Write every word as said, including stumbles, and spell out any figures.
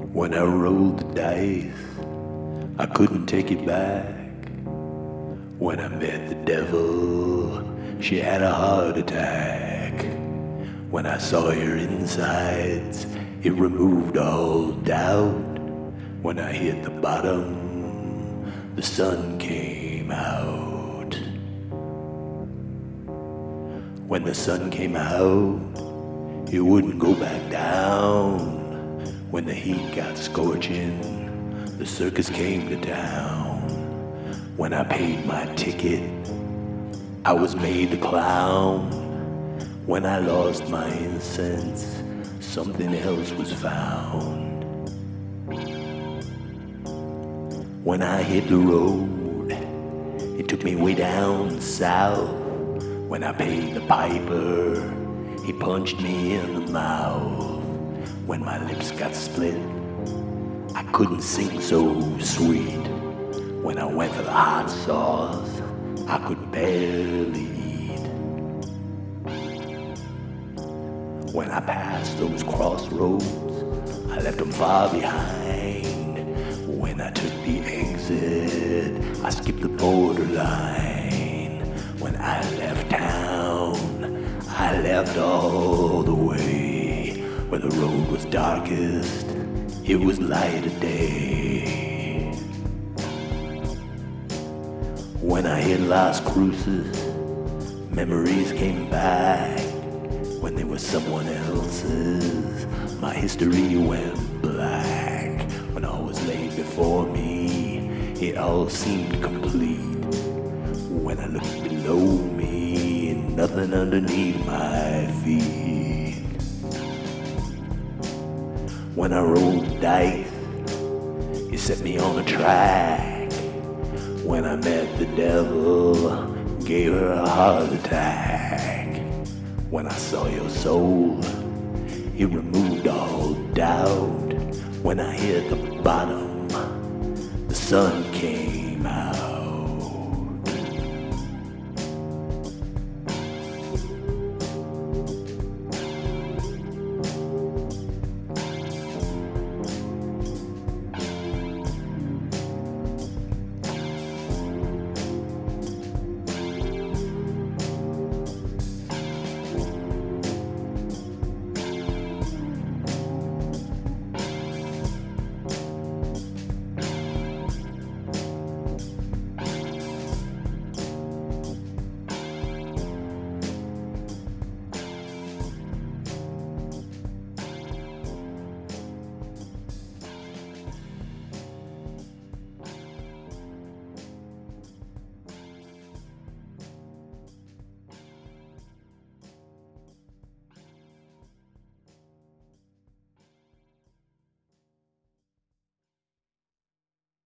When I rolled the dice, I couldn't take it back. When I met the devil, she had a heart attack. When I saw your insides, it removed all doubt. When I hit the bottom, the sun came out. When the sun came out, it wouldn't go back down. When the heat got scorching, the circus came to town. When I paid my ticket, I was made a clown. When I lost my innocence, something else was found. When I hit the road, it took me way down south. When I paid the piper, he punched me in the mouth. When my lips got split, I couldn't sing so sweet. When I went for the hot sauce, I could barely eat. When I passed those crossroads, I left them far behind. When I took the exit, I skipped the borderline. When I left town, I left all the way. Where the road was darkest, it was light of day. When I hit Las Cruces, memories came back. When they were someone else's, my history went black. When all was laid before me, it all seemed complete. When I looked below me, nothing underneath my feet. When I rolled the dice, you set me on a track. When I met the devil, gave her a heart attack. When I saw your soul, it removed all doubt. When I hit the bottom, the sun